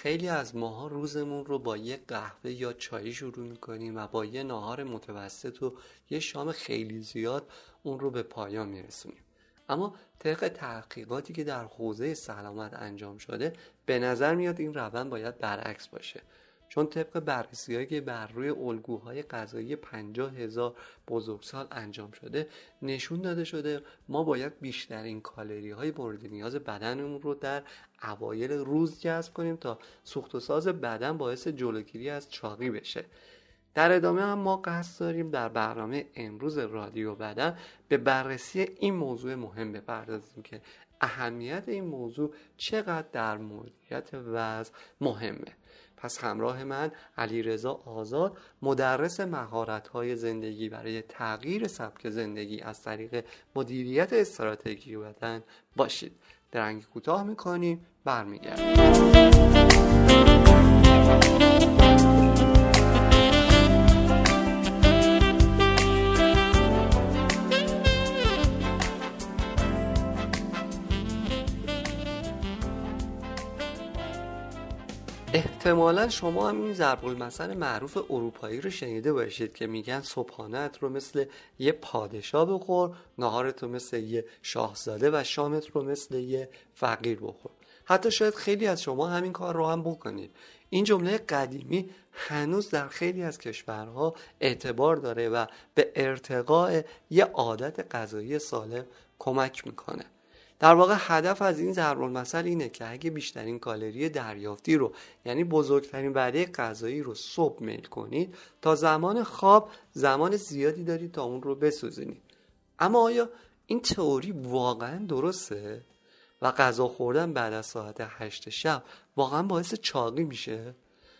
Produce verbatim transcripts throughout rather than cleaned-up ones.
خیلی از ماها روزمون رو با یه قهوه یا چای شروع میکنیم و با یه ناهار متوسط و یه شام خیلی زیاد اون رو به پایان میرسونیم. اما طبق تحقیقاتی که در حوزه سلامت انجام شده به نظر میاد این روند باید برعکس باشه، چون طبق بررسی‌هایی که بر روی الگوهای غذایی پنجاه هزار بزرگسال انجام شده نشون داده شده ما باید بیشترین کالری های مورد نیاز بدنمون رو در اوایل روز جذب کنیم تا سوخت و ساز بدن باعث جلوگیری از چاقی بشه. در ادامه هم ما قصد داریم در برنامه امروز رادیو بدن به بررسی این موضوع مهم بپردازیم که اهمیت این موضوع چقدر در مدیریت وزن مهمه. پس همراه من علیرضا آزاد، مدرس مهارت‌های زندگی برای تغییر سبک زندگی از طریق مدیریت استراتژی بدن باشید. درنگ کوتاه می‌کنیم، برمیگردیم. احتمالا شما هم این ضرب المثل معروف اروپایی رو شنیده باشید که میگن صبحانه‌ات رو مثل یه پادشاه بخور، نهارت رو مثل یه شاهزاده و شامت رو مثل یه فقیر بخور. حتی شاید خیلی از شما همین کار رو هم بکنید. این جمله قدیمی هنوز در خیلی از کشورها اعتبار داره و به ارتقاء یه عادت غذایی سالم کمک میکنه. در واقع هدف از این ضرب المثل اینه که اگه بیشترین کالری دریافتی رو، یعنی بزرگترین وعده غذایی رو صبح میل کنید، تا زمان خواب زمان زیادی دارید تا اون رو بسوزونید. اما آیا این تئوری واقعا درسته؟ و غذا خوردن بعد از ساعت هشت شب واقعا باعث چاقی میشه؟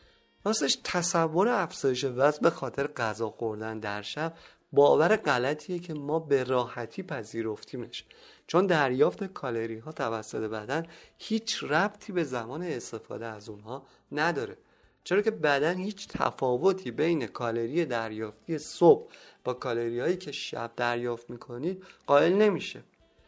راستش تصور افزایش وزن به خاطر غذا خوردن در شب باور غلطیه که ما به راحتی پذیرفتیمش، چون دریافت کالری ها توسط بدن هیچ ربطی به زمان استفاده از اونها نداره، چرا که بدن هیچ تفاوتی بین کالری دریافتی صبح با کالری هایی که شب دریافت میکنید قائل نمیشه.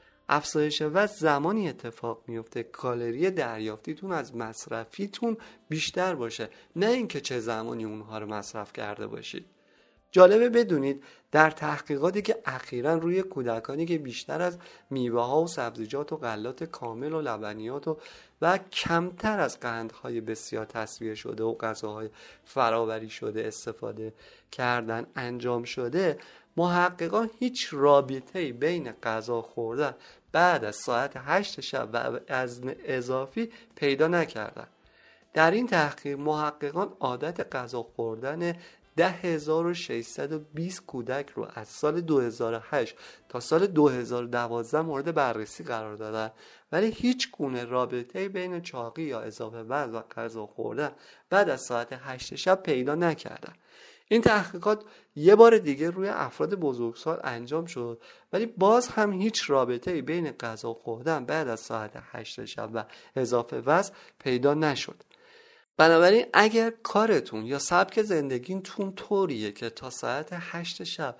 افزایش وزن زمانی اتفاق میفته کالری دریافتیتون از مصرفیتون بیشتر باشه، نه اینکه چه زمانی اونها رو مصرف کرده باشید. جالبه بدونید در تحقیقاتی که اخیراً روی کودکانی که بیشتر از میوه ها و سبزیجات و غلات کامل و لبنیات و, و کمتر از قندهای بسیار تصفیه شده و غذاهای فرآوری شده استفاده کردن انجام شده، محققان هیچ رابطه‌ای بین غذا خوردن بعد از ساعت هشت شب و وزن اضافی پیدا نکردن. در این تحقیق محققان عادت غذا خوردن ده هزار و ششصد و بیست کودک رو از سال دو هزار و هشت تا سال دو هزار و دوازده مورد بررسی قرار دادن، ولی هیچ گونه رابطه‌ای بین چاقی یا اضافه وزن و غذا خوردن بعد از ساعت هشت شب پیدا نکردن. این تحقیقات یه بار دیگه روی افراد بزرگسال انجام شد، ولی باز هم هیچ رابطه‌ای بین غذا خوردن بعد از ساعت هشت شب و اضافه وزن پیدا نشد. بنابراین اگر کارتون یا سبک زندگیتون طوریه که تا ساعت هشت شب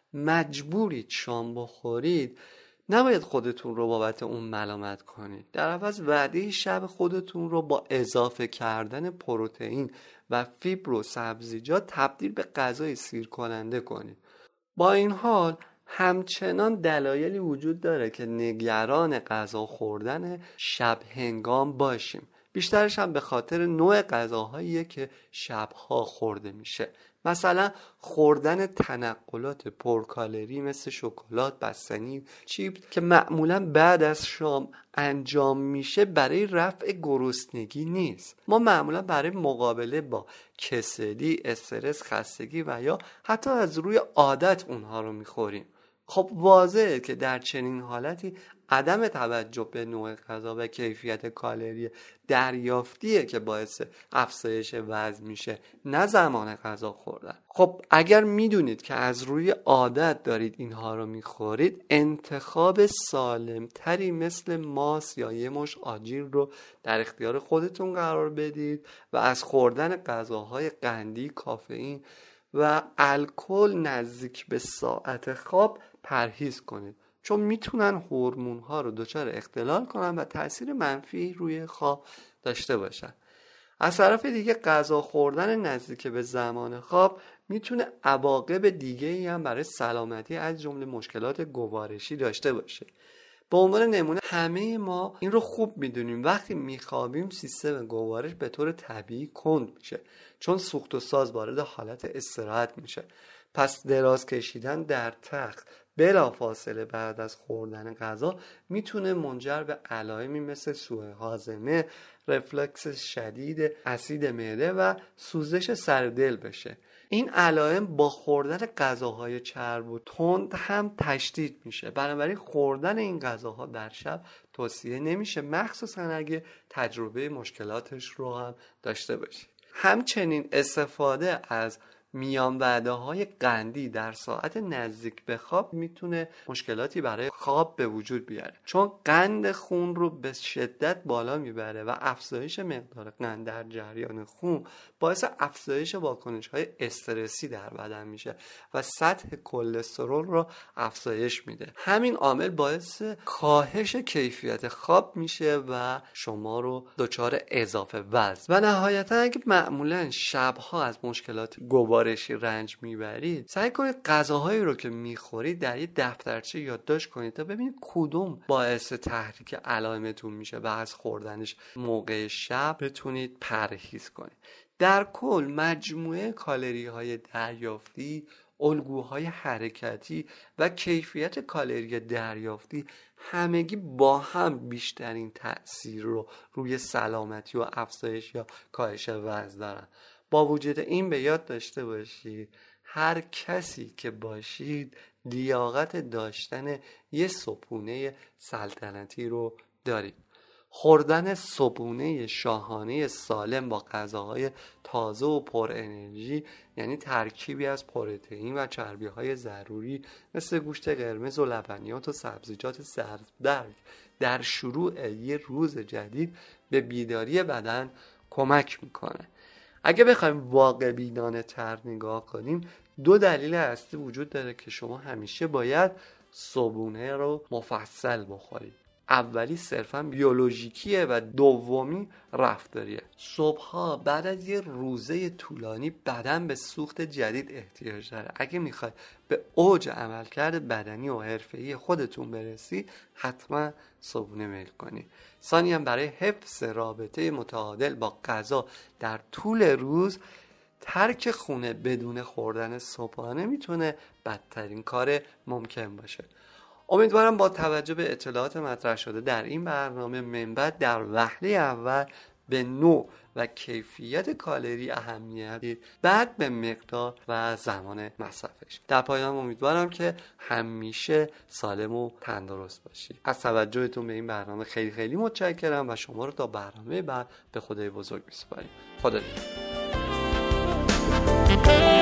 مجبورید شام بخورید، نباید خودتون رو بابت اون ملامت کنید. در عوض وعده شب خودتون رو با اضافه کردن پروتئین و فیبر و سبزیجات تبدیل به غذای سیر کننده کنید. با این حال همچنان دلایلی وجود داره که نگران غذا خوردن شب هنگام باشیم. بیشترش هم به خاطر نوع غذاهاییه که شبها خورده میشه. مثلا خوردن تنقلات پرکالری مثل شکلات، بستنی، چیپس که معمولا بعد از شام انجام میشه برای رفع گرسنگی نیست. ما معمولا برای مقابله با کسلی، استرس، خستگی و یا حتی از روی عادت اونها رو میخوریم. خب واضحه که در چنین حالتی عدم توجه به نوع غذا و کیفیت کالری دریافتیه که باعث افزایش وزن میشه، نه زمان غذا خوردن. خب اگر میدونید که از روی عادت دارید اینها رو میخورید، انتخاب سالم تری مثل ماست یا یه مش آجیل رو در اختیار خودتون قرار بدید و از خوردن غذاهای قندی، کافئین و الکل نزدیک به ساعت خواب پرهیز کنید، چون میتونن هورمون ها رو دچار اختلال کنن و تاثیر منفی روی خواب داشته باشن. از طرف دیگه غذا خوردن نزدیک به زمان خواب میتونه عواقب دیگه ای هم برای سلامتی از جمله مشکلات گوارشی داشته باشه. به عنوان نمونه همه ما این رو خوب میدونیم وقتی میخوابیم سیستم گوارش به طور طبیعی کند میشه، چون سوخت و ساز وارد حالت استراحت میشه. پس دراز کشیدن در تخت بلافاصله بعد از خوردن غذا میتونه منجر به علائمی مثل سوء هاضمه، رفلکس شدید اسید معده و سوزش سر دل بشه. این علائم با خوردن غذاهای چرب و تند هم تشدید میشه. بنابراین خوردن این غذاها در شب توصیه نمیشه، مخصوصا اگه تجربه مشکلاتش رو هم داشته باشی. همچنین استفاده از میان وعده های قندی در ساعت نزدیک به خواب میتونه مشکلاتی برای خواب به وجود بیاره، چون قند خون رو به شدت بالا میبره و افزایش مقدار قند در جریان خون باعث افزایش واکنش های استرسی در بدن میشه و سطح کلسترول رو افزایش میده. همین عامل باعث کاهش کیفیت خواب میشه و شما رو دچار اضافه وزن و نهایتا اگه معمولا شبها از مشکلات گوارشی رنج میبرید، سعی کنید غذاهایی رو که میخورید در یه دفترچه یادداشت کنید تا ببینید کدوم باعث تحریک علائمتون میشه و از خوردنش موقع شب بتونید پرهیز کنید. در کل مجموعه کالری های دریافتی، الگوهای حرکتی و کیفیت کالری دریافتی همگی با هم بیشترین تأثیر رو روی سلامتی و افزایش یا کاهش وزن دارن. با وجود این به یاد داشته باشید هر کسی که باشید لیاقت داشتن یه صبحونه سلطنتی رو دارید. خوردن صبحونه شاهانه سالم با غذاهای تازه و پر انرژی، یعنی ترکیبی از پروتئین و چربی‌های ضروری مثل گوشت قرمز و لبنیات و سبزیجات سبزدرگ در شروع یه روز جدید به بیداری بدن کمک میکنه. اگه بخوایم واقع بینانه تر نگاه کنیم، دو دلیل اصلی وجود داره که شما همیشه باید صبحونه رو مفصل بخورید. اولی صرفا بیولوژیکیه و دومی رفتاریه. صبحها بعد از یه روزه طولانی بدن به سوخت جدید احتیاج داره. اگه میخواید به اوج عملکرد بدنی و حرفه‌ای خودتون برسید، حتما صبحونه میل کنید. ثانیاً برای حفظ رابطه متعادل با غذا در طول روز، ترک خونه بدون خوردن صبحانه میتونه بدترین کار ممکن باشه. امیدوارم با توجه به اطلاعات مطرح شده در این برنامه من بعد در وهله اول به نوع و کیفیت کالری اهمیت دید، بعد به مقدار و زمان مصرفش. در پایان امیدوارم که همیشه سالم و تندرست باشید. از توجهتون به این برنامه خیلی خیلی متشکرم و شما رو تا برنامه بعد به خدای بزرگ میسپاریم. خدا نگهدار.